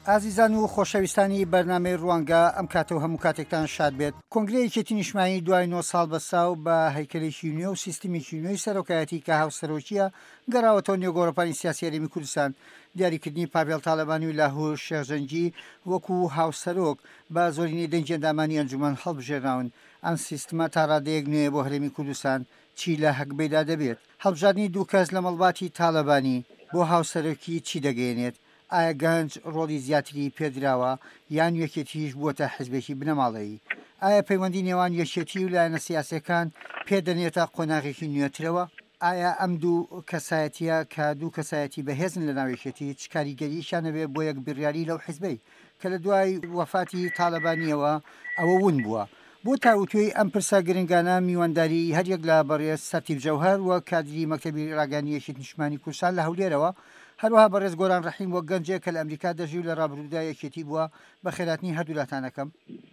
ئازیزان و خۆشەویستانی بەرنامەی ڕوانگە ئەم کاتەوە هەموو کاتێکتان شاد بێت. کۆنگرەیەکی نیشتیمانی دوای 9 ساڵ بەساو بە هەیکەلێکی نوێ و سیستمی نوێی سەرۆکایەتی کە هاوسەرۆکیە گەڕاوەتەوە نێوگۆڕەپانی سیاسی هەرێمی کوردستان. دیاریکردنی پاڤێڵ تاڵەبانی و لاهور شێخزەنگی وەکو هاوسەرۆک بە زۆرینەی دەنگی ئەندامانی ئەنجومەن هەڵبژێراون. ئەم سیستمە تا ڕادەیەک نوێ بۆ هەرێمی کوردستان چی لە هەکبەیدا دەبێت؟ هەڵبژاردننی دوو کەس لە مەڵباتی تاڵەبانی بۆ هاوسەرۆکی چی دەگەێنێت؟ ئایا گەنج ڕۆڵی زیاتری پێدراوە یان یەکێتیش بووەتە حزبێکی بنەماڵەیی؟ ئایا پەیوەندی نێوان یەکێتی و لایەنە سیاسەکان پێدەنێتە قۆناغێکی نوێترەوە؟ ئایا ئەم دوو کەسایەتیە کە دوو کەسایەتی بەهێزن لە ناوێکێتی چ کاریگەریشانە بێ بۆ یەک بڕیاری لەو حزبەی کە لە دوای وەفاتی تاڵەبانیەوە ئەوە ون بووە؟ بۆ تاوتوێی ئەم پرسە گرنگانە میوانداری هەریەک لە بەڕێز سەرتیب جەوهەر وە کادری مەکتەبی ڕاگەانی یەکێتی نیشتیمانی کوردستان لە هەولێرەوە، هەروەها بەڕێز گۆران ڕەحیم وە گەنجێک کە لە ئەمریکا دەژی و لە ڕابردوودا یەکێتی بووە. بە خێراتنی هەردوولاتانەکەم.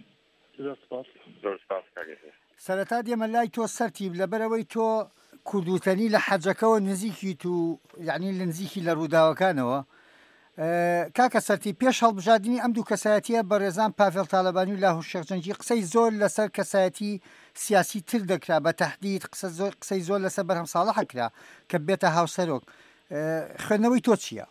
سەرەتا دێمە لای تۆ سەرتیب، لەبەرەوەی تۆ کوردوتەنی لە حەجەکەەوە نزیکیت و یعنی لە نزیکی لە ڕووداوەکانەوە. کاکە سەرتیب، پێش هەڵبژاردننی ئەم دوو کەسایەتیە بەڕێزان پاڤێڵ تاڵەبانی و لاهور شێخزەنگی قسەی زۆر لەسەر کەسایەتی سیاسی تر دەکرا، بە تەحدید قسەی زۆر لەسەر بەرهەم ساڵح کرا کە بێتە هاوسەرۆک. خوێندنەوەی تۆ چییە؟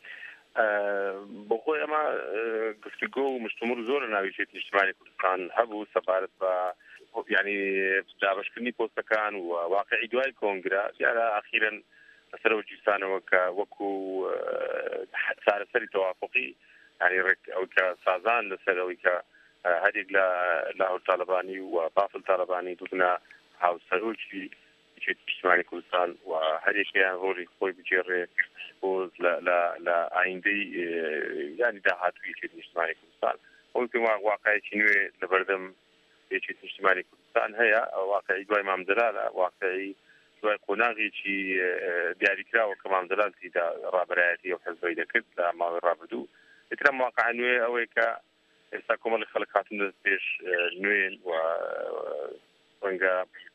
بۆ خۆی ئەمە گفتوگۆ و مشتومڕ زۆر لە ناویشێتی نیشتیمانی کوردستان هەبوو سەبارەت بە ینی دابەشکردنی پۆستەکان و واقعی دوای کۆنگرا دیارە ئاخیرەن لەسەرەوە جیسانەوە کە وەکو چارەسەری تەوافقی ینی ئەو کە سازان لەسەرەوەی کە هەرێک لە لاهور تاڵەبانی و پافڵ تاڵەبانی دوتنە هاوسەرۆکی نیشتیمانی کوردستان و هەرێکیان ڕۆڵی خۆی بجێڕێ بۆ لە ئایندەی ینی داهاتووی یەکێتی نیشتیمانی کوردستان. ئەوی پێم واقعەیەکی نوێ لە بەردەم یەکێتی نیشتیمانی کوردستان هەیە، واقعی دوای مامدەلالە، واقعی دوای قۆناغێکی دیاریکراوە کە مامدەلال تێدا ڕابەرایەتی ئەو حەزبەی دەکرد لە ماوەی ڕابردوو. ئیترم واقع نوێ ئەوەی کە ئێستا کۆمەڵی خەڵک هاتن دەست پێش نوێن و ڕەنگە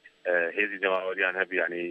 هێزی دەماوەریان هەبی، ینی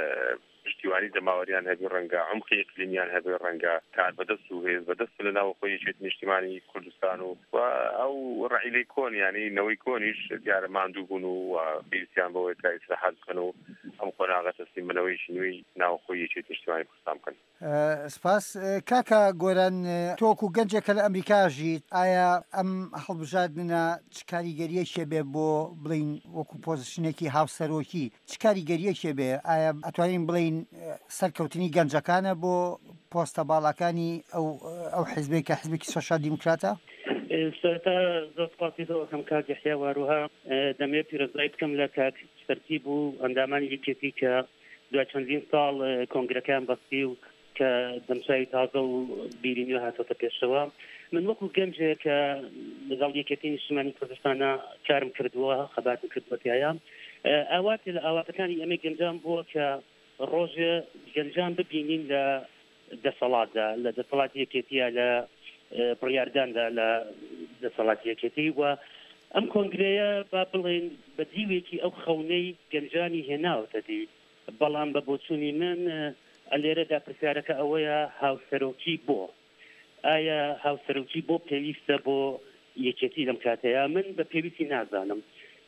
پشتیوانی دەماوەریان هەبی، ڕەنگە عمقی ئیقلیمیان هەبێ، ڕەنگە کار بەدەست و هێز بەدەست لە ناو خۆی یەکێتی نیشتیمانی کوردستان و ئەو ڕعیلەی کۆن ینی نەوەی کۆنیش دیارە ماندوو بوون و پێویستیان بەوەی کە ئیسلاحات بکەن و ئەم قۆناغە تەسلیمبوونەوەیشی نوێی ناو خۆی یەکێتی نیشتیمانی کوردستان بکەن. سپاس. کاکە گۆران، تۆکو گەنجێکە لە ئەمریکا ژیت، ئایا ئەم هەڵبژاردنە چ کاریگەریەکێ بێ بۆ بڵین وەکو پۆزیشنێکی هاوسەرۆکی چ کاریگەریەکێ بێ؟ ئایا ئەتوانین بڵین سەرکەوتنی گەنجەکانە بۆ پۆستە باڵەکانی ئەو حیزبێک کە حیزبێکی سۆشیال دیموکراتە؟ سەرەتا زۆر سپاسیەوە کەم کاک یەحیا واروها دەمێ پیرۆزبایی بکەم لە کاک سەرتیب و ئەندامانی یەکێتی کە دوای چەندین ساڵ کۆنگرەکان بەستی و کە دەمساوی تازە و بیری نوێ هاتۆتە پێشەوە. من وەکو گەنجێک کە لەگەڵ یەکێتی نیشتیمانی کوردستانە کارم کردووە، خەباتم کردوەتیایە، ئاواتی لە ئاواتەکانی ئەمە گەنجان بووە کە ڕۆژێ گەنجان ببینین لە دەسەڵاتدا، لە دەسەڵاتی یەکێتیە، لە بڕیارداندا لە دەسەڵاتی یەکێتی و ئەم کۆنگرەیە با بڵێن بە دیوێکی ئەو خەونەی گەنجانی هێناوەتە دی. بەڵام بە بۆچوونی من لێرەدا پرسیارەکە ئەوەیە هاوسەرۆکی بۆ؟ ئایا هاوسەرۆکی بۆ پێویستە بۆ یەکێتی لەم کاتەیە؟ من بە پێویستی نازانم.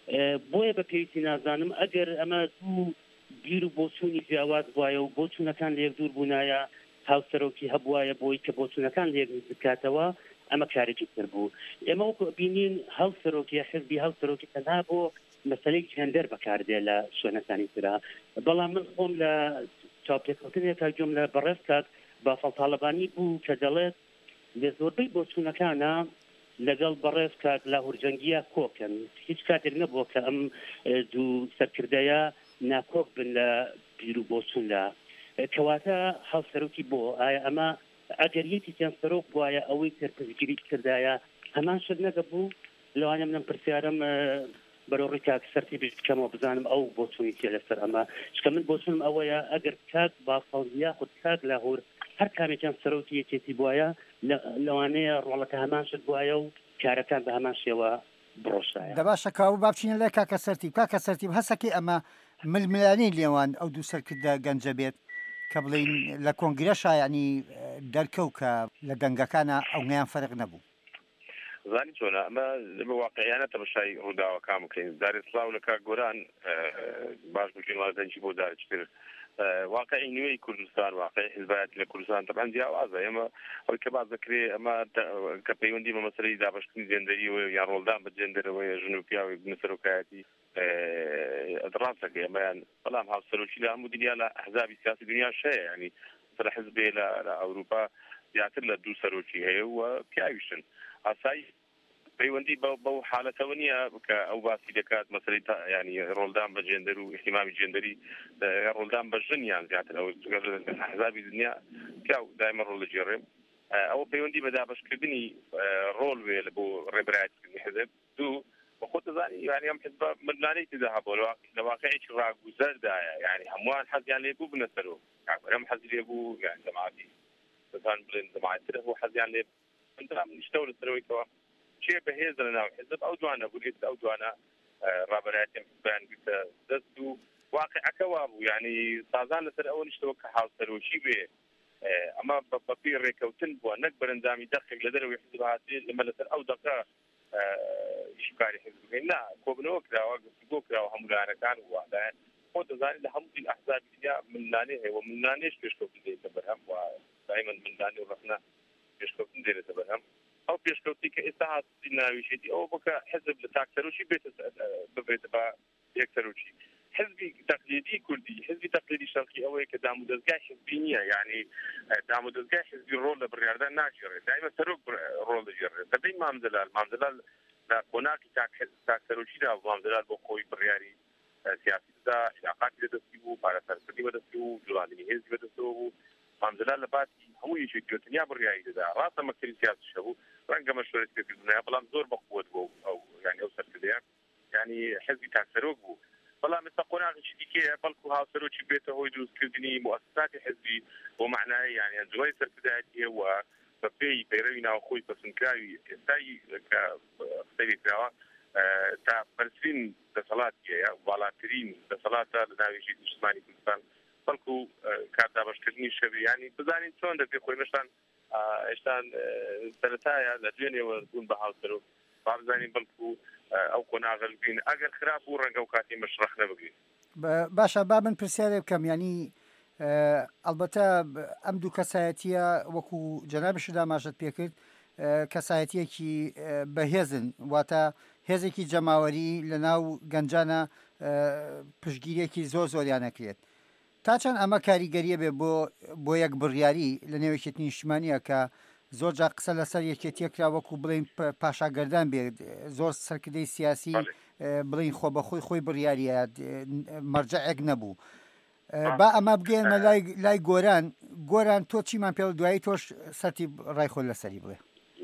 بۆیە بە پێویستی نازانم ئەگەر ئەمە دوو بیر و بۆچوونی جیاواز بواە و بۆچوونەکان لە یەک دوور بوونایە هاوسەرۆکی هەبوایە بۆی کە بۆچوونەکان لە یەک بکاتەوە، ئەمە کارێکی تر بوو. ئێمە وەکو بینین هاوسەرۆکی حزبی هاوسەرۆکی تەنها بۆ مەسەلەی جێندەر بەکاردێ لە شوێنەکانی ترا. بەڵام من خۆم لە چاوپێکەوتنێکە گوێم لە بەڕێز کات پاڤێڵ تاڵەبانی بوو کە دەڵێت لە زۆربەی بۆچوونەکانە لەگەڵ بەڕێز کات لاهورجەنگیە کۆکن. هیچ کاتێک نەبووە کە ئەم دوو سەرکردەیە ناکۆک بن لە بیر و بۆچووندا. کەواتە هاوسەرۆکی بۆ؟ ئایا ئەمە ئەگەریەتی تیان سەرۆک بواە ئەوەی تەرپزگیری کردایە هەمان شت نەدەبوو؟ لەوانە منم پرسیارم بەرەو ڕێی کاک سەرتیب بکەمەوە بزانم ئەو بۆچوونی تێ لەسەر ئەمە. چکە من بۆچوونم ئەوەیە ئەگەر کاک بافەڵ یاخود کاک لاهور هەر کامێکیان سەرۆکی یەکێتی بواە لەوانەیە ڕۆڵەکە هەمان شت بواە و کارەکان بە هەمان شێوە بڕۆشایە. دەباشە کاو بابچینە لای کاکە سەرتیب. کاکە سەرتیب، هەسەکەی ئەمە ململانی لێوان ئەو دوو سەرکردە گەنجە بێت کە بڵین لە کۆنگرەشا ینی دەرکەوت کە لە دەنگەکانە ئەو نیان فەرق نەبوو؟ زانی چۆنە ئەمە بە واقعیانە تەمەشای ڕووداوەکان بکەین داری سڵاو لە کاک گۆران باش بکەین وازەنجی بۆ دارچتر واقعی نوێی کوردستان واقعی حزبایەتی لە کوردستان طبعا جیاوازە ئێمە ئەوەی کە باز دەکرێت ئەمە کە پەیوەندی بە مەسەلەی دابەشکردنی جێندەریەوە یان ڕۆڵدان بە جێندەرەوەی ژن و پیاوی بنە سەرۆکایەتی ڕاستەکە ئەمەیان بەڵام هاوسەرۆکی لە هەموو دنیا لە ئەحزابی سیاسی دنیا شەیە ینی سەر حزبێ لە ئەوروپا زیاتر لە دوو سەرۆکی هەیە و پیاویشن ئاسایی پەیوەندی بەو حالەتەوە نییە کە ئەو باسی دەکات مەسەلەی ینی ڕۆڵدان بە جێندەر و احتیمامی جێندەری ڕۆڵدان بە ژنیان زیاتر ئەو ئەحزابی دنیا پیاو دایمە ڕۆڵ دەجێڕێم ئەوە پەیوەندی بە دابەشکردنی ڕۆڵ وێ لە بۆ ڕێبەرایەتکردنی حزب دوو بەخۆ دەزانی یانی ئەم حزب مردانەی تێدا هەبوو لە واقعێکی ڕاگوزەردایە یعنی هەمووان حەزیان لێ بوو بنە سەرۆ ئەم حەزی لێ بوو یانی جەماعەتی دەزان بڵێن جەماعەتتر هەبوو حەزیان لێ نیشتەوە لە سەرەوەیەوە چێ بەهێز لە ناو حزب ئەو جوانە بوو ئەو جوانە ڕابەرایەتیان حزبیان گرتە دەست و واقعەکە وا بوو یعنی سازان لەسەر ئەوە نیشتەوە کە هاوسەرۆکی بێ ئەمە بەپی ڕێکەوتن بووە نەک بەرەنجامی دەقێک لە دەرەوەی حزب هاتێ لەمە لەسەر ئەو دەقە شکاری حزب بکەین نا کۆبنەوە کراوە گفتگۆ کراوە هەمولانەکان وادایان خۆ دەزانێت لە هەموو ئەحزابی دنیا منلانێ هەیە و منلانێش پێشکەوتن دێتە بەرهەم و دائما منلانێ و ڕەخنە پێشکەوتن دێتە بەرهەم ئەو پێشکەوتی کە ئێستا هاتی ناویشێتی ئەوە بکە حزب لە تاکسەرۆکی ببێتە بە یەکسەرۆکی حزبی تقلیدی کوردی حزبی تقلیدی شەرقی ئەوەیە کە دام و دەستگای حزبی نییە یعنی دام و دەستگای حزبی ڕۆڵ لە بڕیاردان ناگیڕێت دایمە سەرۆک ڕۆڵ دەگیڕێت دەبین مامزەلال لە قۆناقی تاکسەرۆکیدا مامزەلال بۆ خۆی بڕیاری سیاسیدا علاقاتی لەدەستی بوو پارەسەرکردنی بەدەستی بوو جوڵاندنی حزبی بەدەستەوە بوو مامزەلال لە باسی هەموو یەکێکی دنیا بڕیاری دەدا ڕاستە مەکتەبی سیاسیش هەبوو ڕەنگە مەشورەتی پێکردنەوە بەڵام زۆر بەقووت بوو ئەو یعنی ئەو سەرکردەیە یعنی حزبی تاکسەرۆک بوو بەڵام ئێستا قۆناغێکی دیکەیە بەڵکو هاوسەرۆکی بێتە هۆی دروستکردنی مؤسساتی حزبی بۆ معنای یعنی ئەنجومەی سەرکردایەتی و بەپێی پەیڕەوی ناوخۆی پەسەندکراوی ئێستایی کە قسەی کراوە تا بەرزترین دەسەڵاتیە یا باڵاترین دەسەڵاتە لە ناوێژی نیشتمانی کوردستان بەڵکو کاردابەشکردنی شەوی ینی بزانین چۆن دەبێ خۆی مەشتان ئێشتان سەرەتایە لە دوێنێوە بوون بە هاوسەرۆک با بزانین بەڵکو ئەو قۆناغەل بین ئەگەر خراپ و ڕەنگە و کاتی مەشرەخ نەبگرین باشە با من پرسیارێ بکەم ینی ئەلبەتە ئەم دوو کەسایەتیە وەکو جەنابشدا ماشت پێکرد کەسایەتیەکی بەهێزن واتە هێزێکی جەماوەری لە ناو گەنجانە پشتگیریەکی زۆریان نەکرێت تا چەند ئەمە کاریگەریە بێ بۆ یەک بڕیاری لە نێوەیەکێتی نیشتمانیە کە زۆر جا قسە لەسەر یەکێتیەکرا وەکو بڵین پاشاگەردان بێت زۆر سەرکردەی سیاسی بڵین خۆ بەخۆی خۆی بڕیاریە مەرجەعێک نەبوو با ئەمە بگەێنمە لای گۆران تۆ چیمان پێ دوایی تۆش سەرتی ڕای خۆی لەسەری بڵێ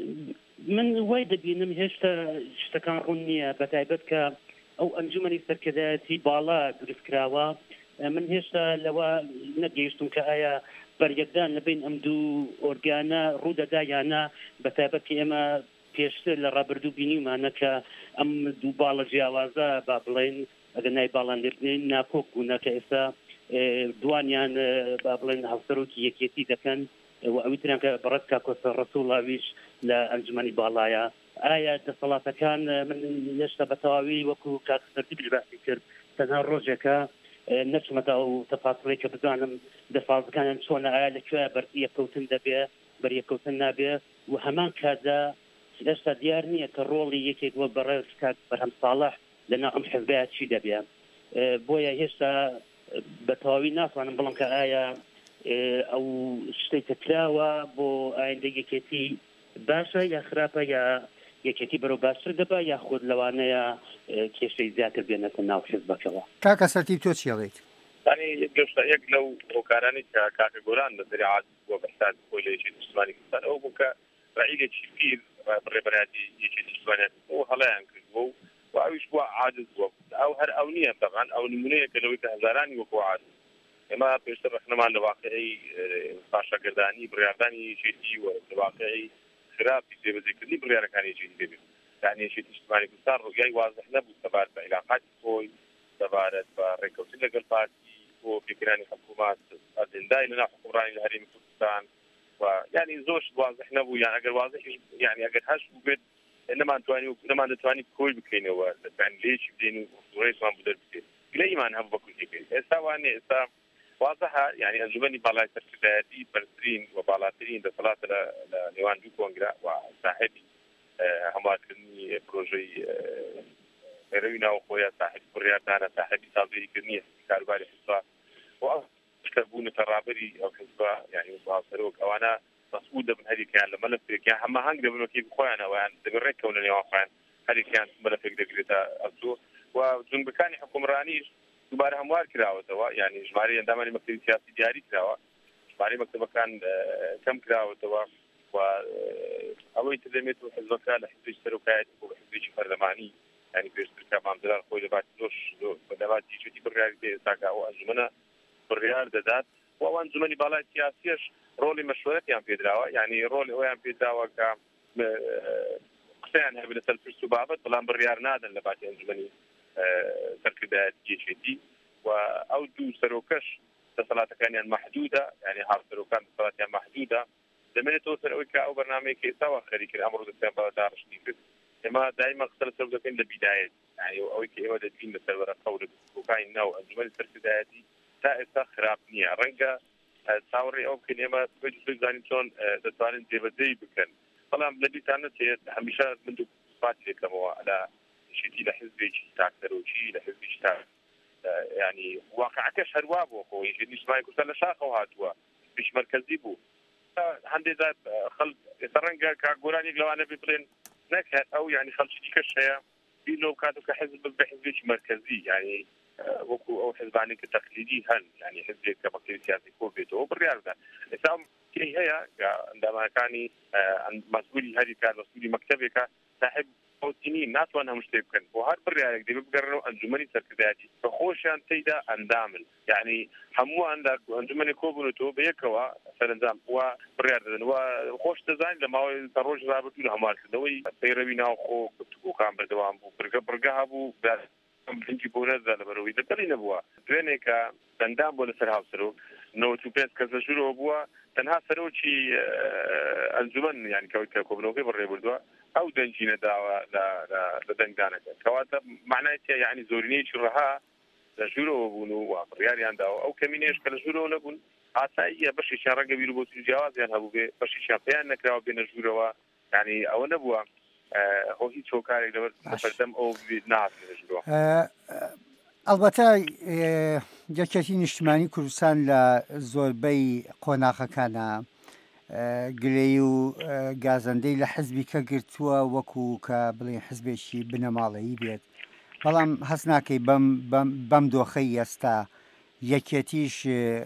من وای دەبینم هێشتا شتەکان ڕوون نییە بەتایبەت کە ئەو ئەنجومەنی سەرکردایەتی باڵا دروستکراوە من هێشتا لەوە نەگەیشتم کە ئایا بەریەکدان لەبین ئەم دوو ئۆرگانە ڕوودەدا یانە بەتایبەتی ئێمە پێشتر لە ڕابردوو بینیمانە کە ئەم دوو باڵە جیاوازە با بڵێن ئەگەر نای باڵاندردنی ناکۆک بوونە کە ئێستا دوانیان با بڵێن هاوسەرۆکی یەکێتی دەکەن و ئەوی تریان کە بەڕەت کاکۆسە ڕەسوڵاویش لە ئەنجومەنی باڵایە ئایا دەسەڵاتەکان من هێشتا بە تەواوی وەکو کاکسەردی باسی کرد تەنها ڕۆژێکە نەچمەتە ئەو تەفاسڵی کە بزانم دەسەڵاتەکانیان چۆنە ئایا لەکوێ بەریەکەوتن دەبێ بەریەکەوتن نابێ و هەمان کاتدا هێشتا دیار نییە کە ڕۆڵی یەکێک وە بەڕێز کات بەرهەم ساڵح لەناو ئەم حزبەیە چی دەبێ بۆیە هێشتا بە تەواوی ناتوانم بڵم کە ئایا ئەو شتێک کراوە بۆ ئایندە یەکێتی باشە یا خراپە یا یەکێتی بەرەو باشتر دەبە یا خۆت لەوانەیە کێشەی زیاتر بێنێتە ناو حزبەکەوە کاکە سەرتی تۆ چیڵێیت یەک لەو هۆکارانی کە کاکە گۆران لەسەری عاد بۆ بەستان خۆی لە یەکێتی نیشتمانی کوردستان ئەو بوو کە ڕعیلێکی پیر ڕێبەرایەتی یەکێتی نیشتمانیەت بۆ هەڵەیان کردبوو و ئەویش بووە عاجز بووە ئەو هەر ئەو نییە بەغان ئەو نمونەیەکە لەوەی کە هەزارانی وەکو عاجز ئێمە پێشتر ڕخنەمان لە واقعی پاشاگردانی بڕیاردانی یەکێتی و لە واقعی خراپی جێبەجێکردنی بڕیارەکانی یەکێتی دەبێت یعنی یەکێتی نیشتمانی کوردستان ڕۆیای واضح نەبوو سەبارەت بە علاقاتی خۆی سەبارەت بە ڕێکەوتن لەگەڵ پارتی بۆ پێکرانی حکوومەت ئەجندای لەناو حکومڕانی لە هەرێمی کوردستان و یعنی زۆر واضح نەبوو یان ئەگەر واضح یعنی ئەگەر هەش بوو بێت نەمان دەتوانین کۆی بکەینەوە لێکی بدەین و ڕێزمان بدەر بکەین گلەیمان هەم بەکوتێکەکەی ئێستا وانێ ئێستا واضحە یعنی ئەنجومەنی باڵای سەرکردایەتی بەرزترین و باڵاترین دەسەڵاتە لە نێوان دوو کۆنگرا و ساحبی هەموارکردنی پرۆژەی خێرەوی ناوخۆیە ساحبی بڕیاردانە ساحبی سازگەریکردنی کاروباری حزبا و بوونەتە ڕابەری ئەو حزبا یعنی هاوسەرۆک ئەوانە مسئول دەبن هەریکیان لە مەلەفێکیان هەماهەنگ دەبن وەکی بخۆیان ئەویان دەبڕێکەوە لە نێوان خۆیان هەریکیان مەلەفێک دەگرێتە ئەبزوو و جنبەکانی حکومڕانیش دووبارە هەموار کراوەتەوە یعنی ژمارەی ئەندامانی مەکتەبی سیاسی دیاری کراوە ژمارەی مەکتەبەکان کەم کراوەتەوە و ئەوەی تدەمێت و حزبەکە لە حزبی سەرۆکایەتی بۆ حزبێکی پەرلەمانی یعنی پێشترکە مامزرار خۆی لەباتی زۆر بەدەباتی چێتی بڕیاری پێ ئێستاکە ئەو ئەنجومەنە بڕیار دەدات و ئەو ئەنجومەنی باڵای سیاسیەش ڕۆڵی مەشورەتیان پێدراوە یعنی ڕۆڵی ئەویان پێدراوە کە قسەیان هەبێت لەسەر پرس و بابەت بەڵام بڕیار نادەن لە باتی ئەنجومەنی سەرکردایەتی جێچێتی و ئەو دوو سەرۆکەش دەسەڵاتەکانیان محدودە یعنی هاوسەرۆکان دەسەڵاتیان محدودە دەمێنێتەوە سەر ئەوەی کە ئەو بەرنامەیەکە ئێستاوە خەری کرد ئەمڕۆ دەستیان بە داڕشتی کرد ئێمە دایما قسە لەسەر دەکەین لە بیدایەت یعنی ئەوەی کە ئێمە دەبین لەسەر وەرەقە و لە دەستکۆکانی ناو ئەنجومەنی سەرکردایەتی تا ئێستا خراپ نییە ڕەنگە چاوەڕێ ئەو بکەین ئێمە بزانین چۆن دەتوانین جێبەجێی بکەن بەڵام لە بیرتان نەچێت هەمیشە من دوو سوپات دێکەمەوە لە شتی لە حزبێکی تاکسەرۆکی لە حزبێکی تا يعني واقعەکەش هەروە بۆ خۆی نیشتمانی کوردستان لە شاخەوە هاتووە پیش مرکزی بوو هەندێک خەڵک ئێستا ڕەنگە کاگۆرانێک لەوانە بێ بڵێن نەکات ئەو یعنی خەڵکی دیکەش هەیە بینەوە کاتێک کە حزب بە حزبێکی مرکزی یعنی وەکو ئەو حزبانی کە تەقلیدی هەن یعنی حزبێک کە مەکتەبی سیاسی کۆ بێتەوە بڕیار بدات ئێستا کەی هەیە ئەندامەکانی مەسئولی هەری کار مەسئولی مەکتەبێکە صاحب ئۆتینی ناتوان هەموو شتێک بکەن بۆ هەر بڕیارێک دەبێت بگەڕنەوە ئەنجومەنی سەرکردایەتی کە خۆشیان تێیدا ئەندامن یعنی هەمووان ئەنجومەنی کۆبوونەوە بەیەکەوە سەرنجام و بڕیار دەدەن و خۆش دەزانین لە ماوەی ڕۆژ رابطوو لە هەموارکردنەوەی پەیڕەوی ناوخۆ گفتوگۆکان بەردەوام بوو بڕگە هەبوو بنجی بۆ نەزا لەبەرەوەی دەکەڵی نەبووە دوێنێکە دەندام بۆ لەسەر هاوسەرۆک 95 کەس لە ژوورەوە بووە تەنها سەرۆکی ئەنجومەن یعنی کە کۆبنەوەکەی بڕێ بردووە ئەو دەنجی نەداوە لە دەنگدانەکە کەواتە معنای تێ یعنی زۆرینەیەکی ڕەها لە ژوورەوە بوون و بڕیاریان داوە ئەو کەمینێش کە لە ژوورەوە نەبوون ئاساییە بەشێکیان ڕەنگە بیر بۆ جیاوازیان هەبوو بێ بەشێکیان پێیان نەکراوە بێنە ژوورەوە یعنی ئەوە نەبووە هیچ هۆکارێک لەبەر بەردەم ئەو نهاتێنە ژوورەوە ئەلبەتە یەکێتی نیشتیمانی کوردستان لە زۆربەی قۆناغەکانە گلەی و گازەندەی لە حزبی کە گرتووە وەکو کە بڵێن حزبێکی بنەماڵەیی بێت بەڵام هەست ناکەی بەم دۆخەی ئێستا یەکێتیش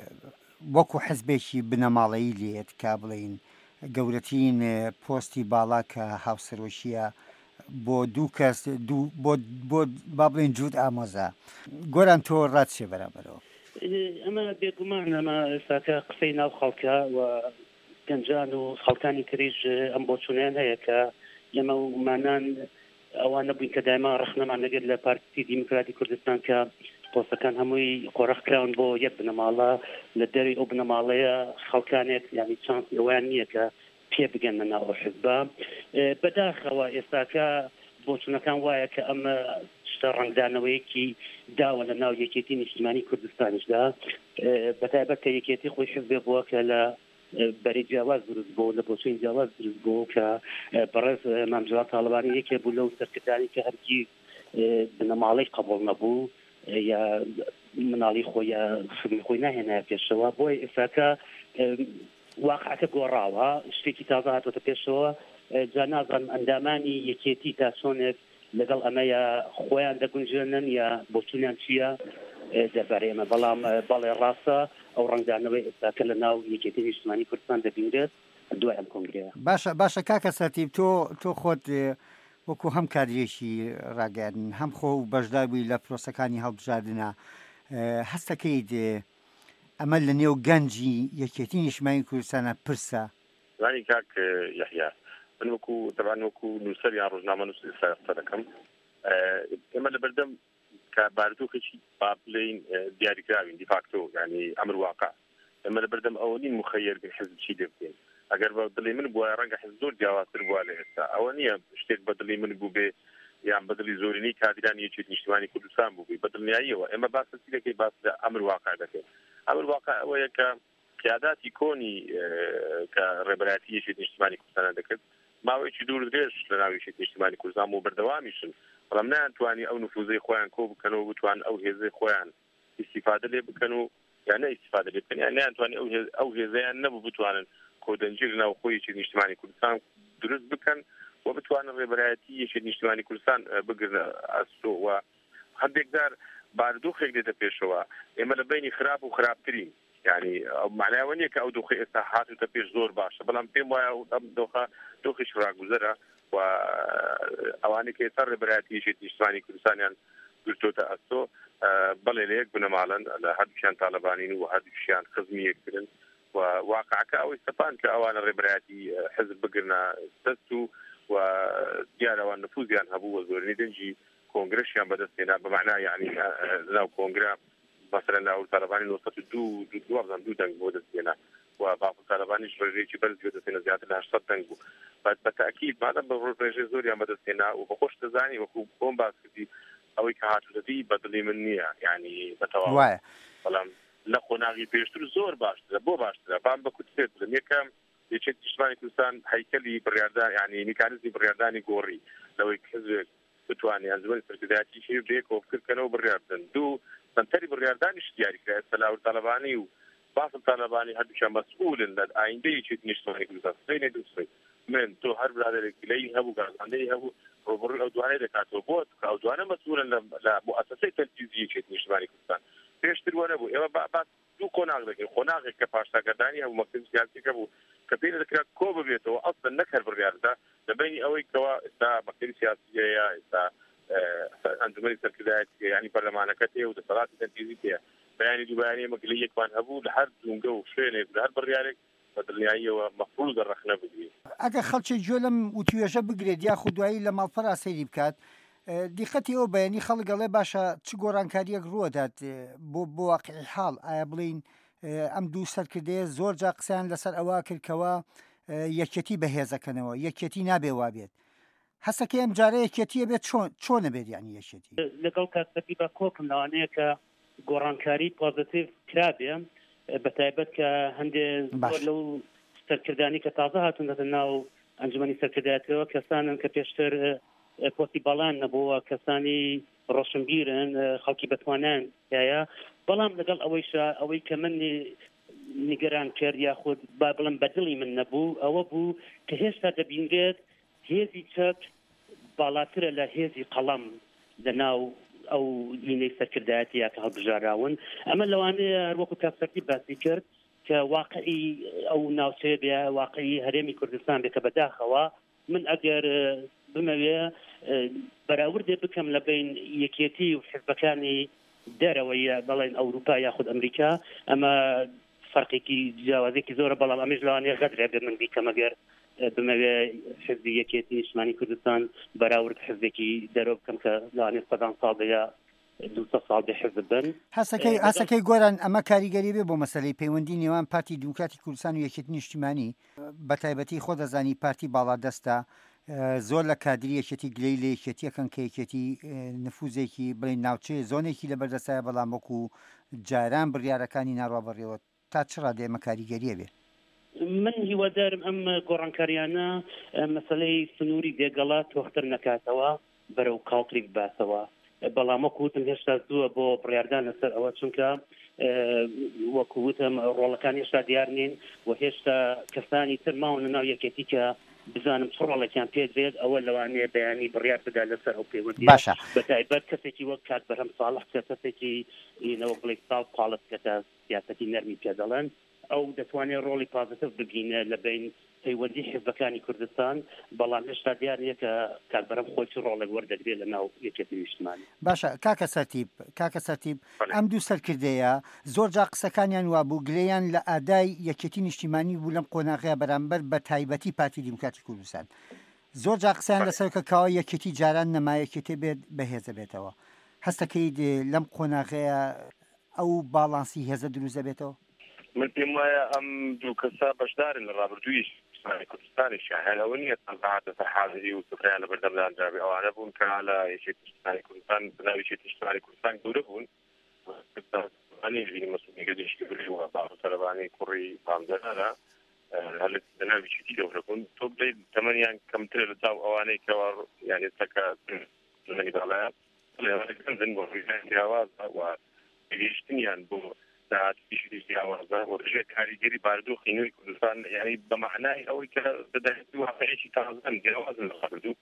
وەکو حزبێکی بنەماڵەیی لێت کا بڵێن گەورەترین پۆستی باڵا کە هاوسەرۆشیە بۆ دوو کەس بۆ با بڵێن جوود ئامۆزا گۆران تۆ ڕاتچێ بەرامبەرەوە ئەمە بێگومان ئەمە ئێستاکە قسەی ناو خەڵکە و گەنجان و خەڵکانی تریژ ئەم بۆچوونیان هەیە کە ئێمە ومانان ئەوان نەبووین کە دایما ڕەخنەمان لەگەر لە پارتی دیموکراتی کوردستان کە پۆستەکان هەمووی قۆڕەخکراون بۆ یەک بنەماڵە لە دەری ئەو بنەماڵەیە خەڵکانێک یعنی چانسی ئەویان نییە کە پێ بگەن لە ناو حزبە بەداخەوە ئێستاکە بۆچوونەکان وایە کە ئەمە شتە ڕەنگدانەوەیەکی داوە لە ناو یەکێتی نیشتیمانی کوردستانیشدا بەتایبەت کە یەکێتی خۆی حزبێ بووە کە لە بەری جیاواز دروست بوو لە بۆچووی جیاواز دروست بوو کە بەڕێز مامزرا تاڵبانی یەکێ بوو لەو سەرکردانی کە هەرگیز بنەماڵەی قبوڵ نەبوو یا مناڵی خۆی خزمی خۆی ناهێنایە پێشەوە بۆی ئێستاکە واقعەکە گۆڕاوە شتێکی تازە هاتوۆتە پێشەوە جا نازانم ئەندامانی یەکێتی تا چۆنێک لەگەڵ ئەمەیە خۆیان دەگونجێنن یا بۆچوونیان چییە دەبارەی ئەمە بەڵام بەڵێ ڕاستە ئەو ڕەنگدانەوەی ئێستاکە لە ناو یەکێتی نیشتیمانی کوردستان دەبینرێت دوای ئەم کۆنگرەیە باشە کاکە سەرتیب تۆ خۆت وەکو هەم کادرێکی ڕاگەاندن هەم خۆ و بەشدار بووی لە پرۆسەکانی هەڵبژاردنە هەستەکەیت ئەمە لە نێو گەنجی یەکێتی نیشتیمانی کوردستانە پرسە زانی کاک یحیا من وەکو تەبان وەکو نووسەر یان ڕۆژنامە نووس ئێستا دەکەم ئێمە لە بەردەم کە باردۆخێکی با بڵێین دیاریکراوین دیفاکتۆ یعنی ئەمر واقع ئێمە لە بەردەم ئەوە نین مخەیەر بین حزب چی دەبکەین ئەگەر بە دڵی من بووە ڕەنگە حزب زۆر جیاوازتر بووە لە ئێستا ئەوە نییە شتێک بە دڵی من بوو بێ یان بەدڵی زۆرینەی کادرانی یەکێتی نیشتیمانی کوردستان بوو بە دڵنیاییەوە ئێمە باس دەکەی باس لە ئەمر واقع دەکەین ئەمر واقع ئەوەیە کە قیاداتی کۆنی کە ڕێبەرایەتی یەکێتی نیشتیمانی کوردستان دەکرد ماوەیەکی دوور درێژ لە ناو یەکێتی نیشتیمانی کوردستان و بەردەوامیشن بەڵام نەیانتوانی ئەو نفوذەی خۆیان کۆ بکەنەوە بتوان ئەو هێزەی خۆیان استیفادە لێ بکەن و یان استیفادە لێ بکەن یان نەیانتوانی ئەو هێزەیان نەبوو بتوانن کۆدەنجیر ناو خۆی یەکێتی نیشتیمانی کوردستان دروست بکەن و بتوانن ڕێبەرایەتی یەکێتی نیشتیمانی کوردستان بگرن ئەستۆ و هەندێکدار بارودۆخێک دێتە پێشەوە ئێمە لە بینی خراپ و خراپترین يعني معناوە نییە کە ئەو دۆخی ئێستا هاتوتە پێش زۆر باشە بەڵام پێم وایە ئەم دۆخیش ڕاگوزەرە و ئەوانەی کە ئێستا ڕێبەرایەتی یەکێتی نیشتیمانی کوردستانیان گرتوتە ئەستۆ بەڵێ لە یەک بنەماڵن لە هەردووشیان تاالبانین و هەردووشیان خزمی یەکترن و واقعەکە ئەوەی سەپان کە ئەوانە ڕێبەرایەتی حزب بگرنە دەست و دیارەوان نفوذیان هەبوو و زۆرینەی دەنجی کۆنگرەشیان بەدەستێنا بەمعنا یعنی لەناو کۆنگرە مثلا ناو طالبانی 902 دەنگ بۆ دەستێنا و باقی طالبانیش ڕێژەیەکی بەرز بۆ دەستێنە زیاتر لە 800 دەنگ بوو بەتاکید مادەم بە ڕێژەی زۆریان بەدەستێنا و بەخۆش دەزانی وەکو بۆم باس کردی ئەوەی کە هاتووەتی بەدڵی من نییە یعنی بەتەواو بەڵام لە خۆناغی پێشتر زۆر باشترە بۆ باشترە بام بە کوتێت بڵم یەکەم یەکێتی نیشتیمانی کوردستان هەیکەلی بڕیاردان یعنی میکانیزمی بڕیاردانی گۆڕی لەوەی حزب بتوانێت ئەنجومەنی سەرکردایەتی شێر بێکەوە بکردکەنەوە بڕیاردن دوو سنتەری بڕیاردانیش دیاریکرا سەلاو طالبانی و باس طالبانی هەردووشیان مەسئولن لە ئایندەی یەکێتی نیشتیمانی کوردستان سبەی نەدووسێ من تۆ هەر برادێکی لەی هەبوو گازاندەی هەبوو ڕۆبڕووی ئەو دوانەی دەکاتەوە بۆ ئەو دوانە مەسئولن لە مؤسسەی تەنفیزی یەکێتی نیشتیمانی کوردستان پێشتر وە نەبوو ئێمە باس دوو قۆناغ دەکەین قۆناغێک کە پاشتاکردانی هەبوو مەکتب سیاسیەکە بوو کە پێ دەکرێت کۆ ببێتەوە ئەسڵ نەکەر بڕیاردا لەبینی ئەوەی کەوا ئێستا مەکتبی سیاسیەیە ئێستا ئەنجومەنی سەرکردایەتی یعنی پەرلەمانەکە تێ و دەسەڵاتی تەنفیزی تێ بەیانی دووبارەی مەگلە یەکمان هەبوو لە هەر جونگە و شوێنێک لە هەر بڕیارێک بە دڵنیاییەوە مەفروض ڕەخنە بگرێت ئەگە خەڵکی گوێ لەم وتوێژە بگرێت یا خودایی لە ماڵپەرا سەیری بکات دیقەتی ئەو بەیانی خەڵگەڵێ باشە چ گۆڕانکاریەک ڕوەدات بۆ واقعی حاڵ ئایا بڵین ئەم دوو سەرکردەیە زۆر جا قسەیان لەسەر ئەوە کردکەوە یەکێتی بەهێزەکەنەوە یەکێتی نابێ وابێت هەسەکە ئەم جارە یەکێتیە بێت چۆنە بێت یانی یەکێتی لەگەڵ کاتەکەی بە کۆکم لەوانەیە کە گۆڕانکاری پۆزیتیڤ کرابێ بە تایبەت کە هەندێک زۆر لەو سەرکردانی کە تازە هاتوونەتە ناو ئەنجومەنی سەرکردایەتەوە کەسانن کە پێشتر پۆستی بەڵان نەبووە کەسانی ڕۆشنبیرن خەڵکی بەتوانان هەیە بەڵام لەگەڵ ئەوەی کە من نیگەران کرد یاخود با بڵم بەدڵی من نەبوو ئەوە بوو کە هێشتا دەبینرێت هێزی چەک باڵاترە لە هێزی قەڵەم لەناو ئەو لینەی سەرکردایەتی کە هەڵبژاراون ئەمە لەوانەیە وەکو کاکسەرتی باسی کرد کە واقعی ئەو ناوچەیە بێ واقعی هەرێمی کوردستان بێ کە بەداخەوە من ئەگەر بمەوێ بەراوردێ بکەم لە بین یەکێتی و حزبەکانی دەرەوەی بەڵێن ئەوروپا یاخود ئەمریکا ئەمە فەرقێکی جیاوازێکی زۆرە بەڵام ئەمیش لەوانەیە غەدرێ بێ من بیکەم ئەگەر بمەوێ حزبی یەکێتی نیشتیمانی کوردستان بەراورد حزبێکی دەرەوە بکەم کە لەوانەیە 100 ساڵ بەیە 200 ساڵ بێ حزب بن هەسەکەی گۆران ئەمە کاریگەری بێ بۆ مەسەلەی پەیوەندی نێوان پارتی دیموکراتی کوردستان و یەکێتی نیشتیمانی بە تایبەتی خۆ دەزانی پارتی باڵادەستە زۆر لە کادری یەکێتی گلەی لە یەکێتیەکەن کە یەکێتی نفوزێکی بڵین ناوچەیە زۆنێکی لە بەردەسایە بەڵام وەکو جاران بڕیارەکانی ناڕابڕێەوە تا چ ڕادێ ئەمە کاریگەریە بێ من هیوادارم ئەم گۆڕانکاریانە مەسەلەی سنووری دێگەڵا تۆختر نەکاتەوە بەرەو کاڵتریک باسەوە بەڵام وەکوتم هێشتا زووە بۆ بڕیاردان لەسەر ئەوە چونکە وەکوتم ڕۆڵەکان هێشتا دیار نین و هێشتا کەسانی تر ماون لەناو یەکێتی کە بزانم چ ڕۆڵێکیان پێدرێت ئەوە لەوانەیە بەیانی بڕیار بدا لەسەر ئەو پەیوەندی باشە بەتایبەت کەسێکی وەک کات بەرهەم ساڵح کەسێکی ئینەوە بڵێ ساڵ پاڵت کەتە سیاسەتی نەرمی پێ دەڵێن ئەو دەتوانێت ڕۆڵی پازیتیڤ ببینە لە بین پەیوەندی حزبەکانی کوردستان بەڵام هێشتا دیار نییە کە کاربەرم خۆی ڕۆڵێک وەردەگرێت لە ناو یەکێتی نیشتیمانی باشە کاکە سەرتیب ئەم دوو سەرکردەیە زۆر جا قسەکانیان وابوو گلەیان لە ئادای یەکێتی نیشتیمانی بوو لەم قۆناغەیە بەرامبەر بە تایبەتی پارتی دیموکراتی کوردستان زۆر جا قسەیان لەسەر کەکەوە یەکێتی جاران نەمایەکێتێ بێت بەهێزە بێتەوە هەستەکەی لەم قۆناغەیە ئەو باڵانسی هێزە دروست دەبێتەوە من پێم وایە ئەم دوو کەسا بەشدارن لە ڕابردووی نیشتیمانی کوردستانی هەلەوە نییە تەنزەعاتە سەرحاضری و سفرەیان لە بەردەمدانرابێ ئەوانە بوون کە لە یەکێتی نیشتیمانی کوردستان بناوی یەکێتی نیشتیمانی کوردستان گەورە بوون مەسئولیت گەشتی بڕیوە باڕۆتەرەبانی کوڕی پامدەرە هەلێت لەناویشتی گەورە بوون تۆ بدەیت تەمەنیان کەمترە لە چاو ئەوانەی کەوا یعنی تەکە زمانی باڵایە لێوانەکەن بۆ ڕوویدان جیاوازە و گەیشتنیان بۆ داهاتیشتی جیاوازە و ڕژێ کاریگەری بارودۆخی نوێی کوردستان یعنی بە معنای ئەوەی کە دەدەهێتی واقعێکی تازەن جیاوازن لە ڕابردوو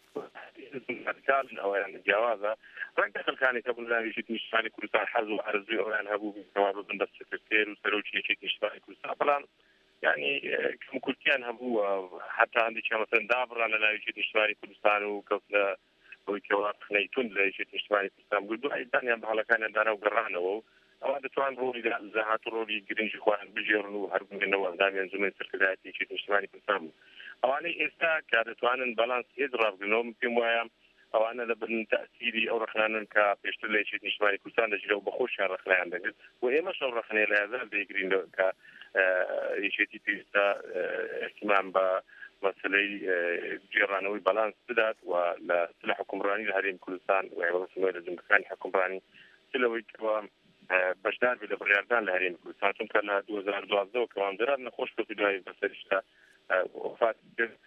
ئەویان جیاوازە ڕەنگە خەڵکانی کە بوون لەناوی یەکێتی نیشتیمانی کوردستان حەز و ئارزووی ئەویان هەبوو کەوا ببن بە سکرتێر و سەرۆکی یەکێتی نیشتیمانی کوردستان بەڵام يعني كم كورتيان هبوا حتى عندي كان مثلا دابر على لا يجي اجتماعي كردستان وكوكلا وكواب خنيتون لا يجي اجتماعي كردستان قلدوا أيضا يعني بحالا كان دانا وقرانا وهو هذا طبعا رولي زهات رولي جرينج إخوان بجيرنو هرب من النوع دام ينزلون سركلات يجي اجتماعي كردستان أواني إستا كاد طبعا بالانس إضراب لنوم في مويا أو أنا لبن تأثيري أو رخنان كبيشتر لا يجي اجتماعي كردستان لجلو بخوش رخنان عندك وإما شو رخنان لهذا بيجرين ك يشتي تيستا اهتمام بمسألة جيرانوي بالانس بدات ولا سلاح حكمراني لهريم كردستان وعبارة لازم كان حكمراني سلوي كوا بشدار بالبرياردان لهريم كردستان ثم كان 2012 وكمان دراد نخش في بداية بسرشتا وفات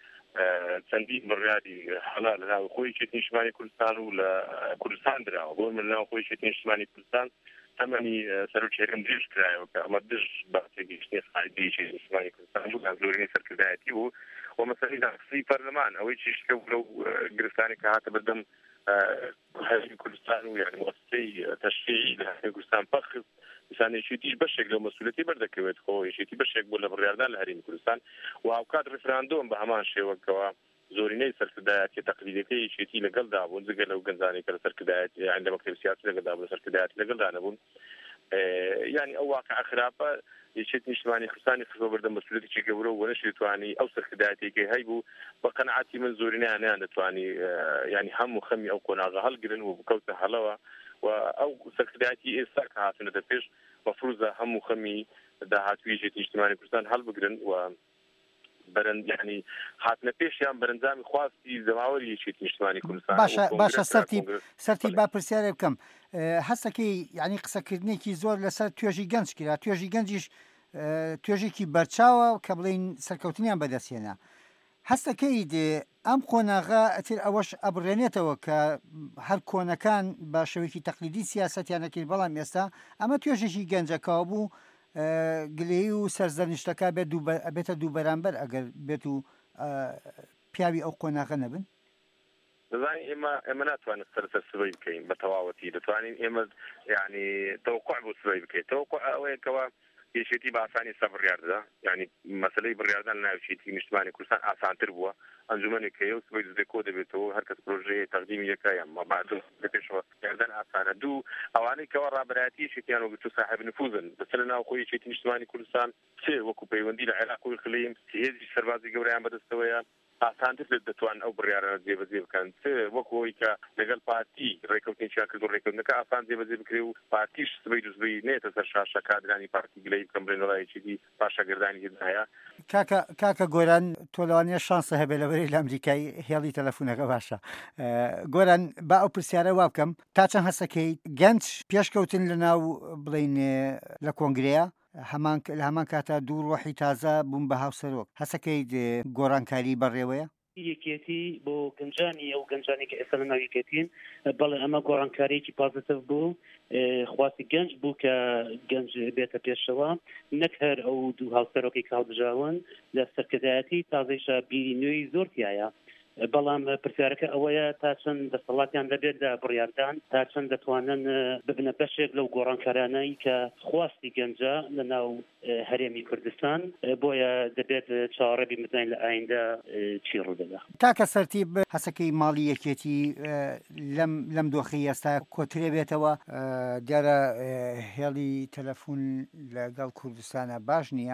تنبيه مريادي حلال لا خوي شتين شمالي كردستان ولا كردستان درا وقول من لا خوي شتين شمالي كردستان ثماني سروش هرم ديش كراي وكما دش بعتقد شيء خارجي شيء اسمه كردستان بقى زورين سركداتي ومثلا إذا في برلمان أو شيء لو كردستاني كهات بدم هذه كردستان ويعني مؤسسي تشريعي لكردستان فخذ إنسان يشتيش بشك لو مسؤوليتي بردك كويت هو يشتي بشك ولا بالرياضان لهرين كردستان وأوقات ريفراندوم بهمان شيء وكوا زوريني سركدات تقليدية شيء لقل دابون زي لو جنزاني كلا سركدات عند مكتب سياسي لقل دابون سركدات لقل دانبون يعني أو واقع خرافة يشتي نشماني خصاني خصوصا بردم مسؤوليتي شيء كبره ونشر تواني أو سركداتي كي هايبو بقناعتي من زوريني أنا تواني يعني هم وخمي أو قناعة هالجرن وبكوت حلاوة أو سركداتي إساك هاتنا دفيش مفروضة هم وخمي ده هاتوي يشتي نشماني كردستان هالبجرن و برن يعني هاتنا پیش یان برنجامی خواستی زماوری یەکێتی نیشتیمانی کوردستان باشە سەرتی با پرسیارێ بکەم هەستەکەی یعنی قسەکردنێکی زۆر لەسەر توێژی گەنج کرا توێژی گەنجیش توێژێکی بەرچاوە کە بڵین سەرکەوتنیان بەدەستێنا هەستەکەی ئەم قۆناغا ئەتر ئەوەش ئەبڕێنێتەوە کە هەر کۆنەکان بە شێوەیەکی تەقلیدی سیاسەتیان نەکرد بەڵام ئێستا ئەمە توێژێکی گەنجەکەوە بوو گلەیی و سەرزەنیشتەکە بێتە دوو بەرامبەر ئەگەر بێت و پیاوی ئەو قۆناغە نەبن دەزانین ئێمە ناتوانین سەرەتا سبەی بکەین بە تەواوەتی دەتوانین ئێمە یعنی تەوقع بۆ سبەی بکەین تەوقع ئەوەیە کەوا یەکێتی بە ئاسانی سەر بڕیاردەدا یعنی مەسەلەی بڕیاردان لە ناوی یەکێتی نیشتیمانی کوردستان ئاسانتر بووە ئەنجومەنێک کە یەو سبەی دەکۆ دەبێتەوە هەر کەس پرۆژەیە تەقدیمی یەکە یان مەبادڵ پێشەوە یاردان ئاسانە دوو ئەوانەی کەوا ڕابەرایەتی یەکێتیان وەگوتو صاحب نفوذن بەسەر لە ناو خۆی یەکێتی نیشتیمانی کوردستان سێ وەکو پەیوەندی لە عێراق و خلیم هێزی سەربازی گەورەیان بەدەستەوەیە ئاسانتر دەتوان ئەو بڕیارە جێبەجێ بکەن وەکەوەی کە لەگەڵ پارتی ڕێکەوتنیان کرد و ڕێکەوتنەکە ئاسان جێبەجێ بکرێ و پارتیش سبەی دوزبەی نێتە سەر شاشە کادرانی پارتی گلەی بکەم بڵێن وڵایەکی پاشەگردانی هێزایە کاکە گۆران تۆ لەوانەیە شانسە هەبێ لەبەرەی لە ئەمریکای هێڵی تەلەفۆنەکە باشە گۆران با ئەو پرسیارە وا بکەم تا چەند هەسەکەی گەنج پێشکەوتن لە ناو بڵین لە کۆنگرەیە لە هەمان کاتە دوو ڕۆحی تازە بوون بە هاوسەرۆک هەسەکەی گۆڕانکاری بەڕێوەیە یەکێتی بۆ گەنجانی ئەو گەنجانی کە ئێستا لە ناو یەکێتین بەڵێ ئەمە گۆڕانکاریەکی پازیتیڤ بوو خواستی گەنج بوو کە گەنج بێتە پێشەوە نەک هەر ئەو دوو هاوسەرۆکی کە هەڵبژاون لە سەرکردایەتی تازەیشە بیری نوێی زۆرتیایە بەڵام پرسیارەکە ئەوەیە تا چەند دەسەڵاتیان دەبێت لە بڕیاردان تا چەند دەتوانن ببنە بەشێک لەو گۆڕانکارانەی کە خواستی گەنجە لە ناو هەرێمی کوردستان بۆیە دەبێت چاوەڕێبی بزانین لە ئایندە چی ڕوودەدا تاکە سەرتیب هەسەکەی ماڵی یەکێتی لەم دۆخی ئێستا کۆترێ بێتەوە دیارە هێڵی تەلەفۆن لەگەڵ کوردستانە باش نییە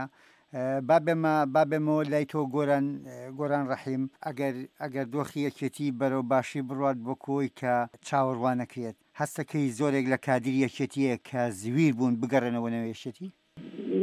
بابێمەوە لای تۆ گۆران ڕەحیم ئەگەر دۆخی یەکێتی بەرەو باشی بڕات بۆ کۆی کە چاوەڕوانەکرێت هەستەکەی زۆرێک لە کادری یەکێتیە کە زویر بوون بگەڕێنەوە نەوێشێتی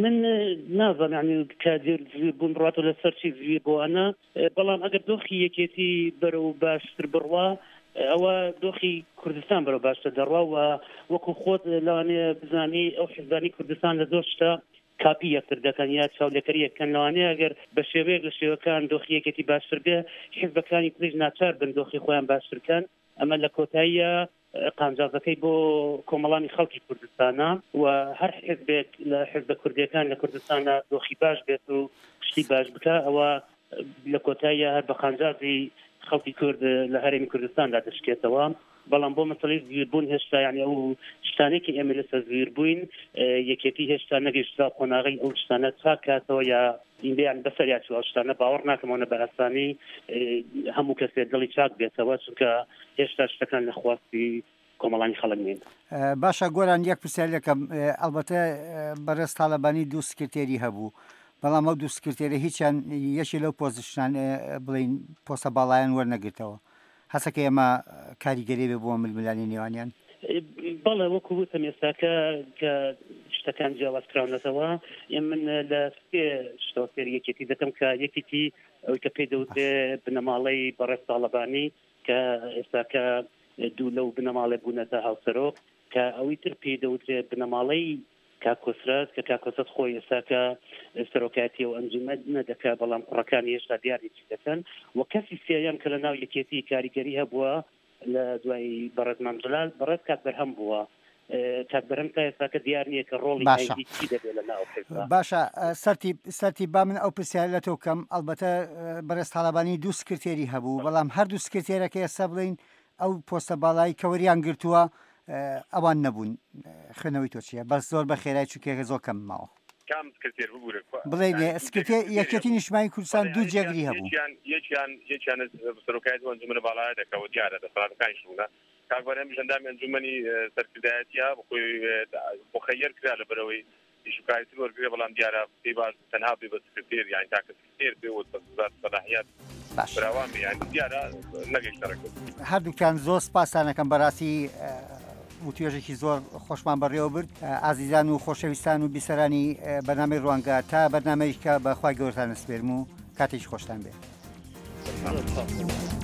من نازم يعني كادر بون براتو لسرشي زوير بو أنا بلام أقر دوخي يكيتي برو باشتر بروا أو دوخي كردستان برو باشتر دروا وكو خود لاني بزاني أو حزاني كردستان لدوشتا کاپی یەکتر دەکەن یا چاولێکەریەکەن لەوانەیە ئەگەر بە شێوەیەک لە شێوەکان دۆخیەکێتی باشتر بێ حیزبەکانی کوردیش ناچار بن دۆخی خۆیان باشترکەن ئەمە لە کۆتاییە قانجازەکەی بۆ کۆمەڵانی خەڵکی کوردستانە و هەر حیزبێک لە حیزبە کوردیەکان لە کوردستانە دۆخی باش بێت و شتی باش بکە ئەوە لە کۆتاییە هەر بە قانجازی خەڵکی کورد لە هەرێمی کوردستاندا دەشکێتەوە بەڵام بۆ مەسەڵەی زویربوون هێشتا یعنی ئەو شتانێکی ئێمە لەسەر زویربووین یەکێتی هێشتا نەگەیشتا قۆناغی ئەو شتانە چاکاتەوە یا ئیندیان بەسەریا چوە شتانە باوەڕ ناکەمەوە بە ئاسانی هەموو کەسێک دڵی چاک بێتەوە چونکە هێشتا شتەکان لە خواستی کۆمەڵانی خەڵک نین. باشە گۆران یەک پرسیارەکەم ئەلبەتە بەڕێز تاالبانی دوو سکرتێری هەبوو بەڵام ئەو دوو سکرتێرە هیچیان یەکی لەو پۆزیشنان بڵین پۆستە باڵایان وەرنەگرتەوە هەسەکە ئێمە کاریگەری بێ بۆ ململانی نێوانیان بەڵێ وەکو وتم ئێستاکە کە شتەکان جیاوازکراونەتەوە من لە شتۆفێر یەکێتی دەکەم کە یەکێتی ئەوی کە پێی دەوتێ بنەماڵەی بەڕێز تاالبانی کە ئێستاکە دوو لەو بنەماڵێ بوونەتە هاوسەرۆک کە ئەوی تر پێی دەوترێت بنەماڵەی کاکۆسرات کە کاکۆسەت خۆی ئێستاکە سەرۆکاتی و ئەنجومەت نەدەکا بەڵام کوڕەکانی هێشتا دیاریی دەکەن و کەسی سێیەم کە لە ناو یەکێتی کاریگەری هەبووە لە دوای بەڕێز مامجلال بەڕێز کات بەرهەم بووە کات بەرهەم تا ئێستاکە دیار نییە کە ڕۆڵی چی دەبێت لە ناو باشە سەرتی با من ئەو پرسیار لە تۆ کەم ئەلبەتە بەڕێز تاالبانی دوو سکرتێری هەبوو بەڵام هەردوو سکرتێرەکە ئێستا بڵین ئەو پۆستە باڵایی کەوەریان گرتووە ئەوان نەبوون خوێنەوەی تۆ چیە بەس زۆر بە خێرای چووکێکە زۆر کەم ماوە بڵێ یەکێتی نیشتیمانی کوردستان دوو جێگری هەبوو یەکیان سەرۆکایەتی ئەنجومەنە باڵایە دەکەوە دیارە دەسەڵاتەکانیش بوونە کاکبەرهەم ژەندامی ئەنجومەنی سەرکردایەتیە بخۆی مخەیر کرا لە بەرەوەی ئیشوکایەتی وەرگرێ بەڵام دیارە پێی باش تەنها بێ بە سکرتێر یانی تاکە سکرتێر بێ و سەلاحیات براوان یانی دیارە نەگەیشتەڕەکە هەردووکیان زۆر سپاسانەکەم بەڕاستی وتێژێکی زۆر خۆشمان بەڕێوە برد ئازیزان و خۆشەویستان و بیسەرانی بەرنامەی ڕوانگە تا بەرنامەیەکە بەخوای گەورتان سپێرم و کاتێکی خۆشتان بێت.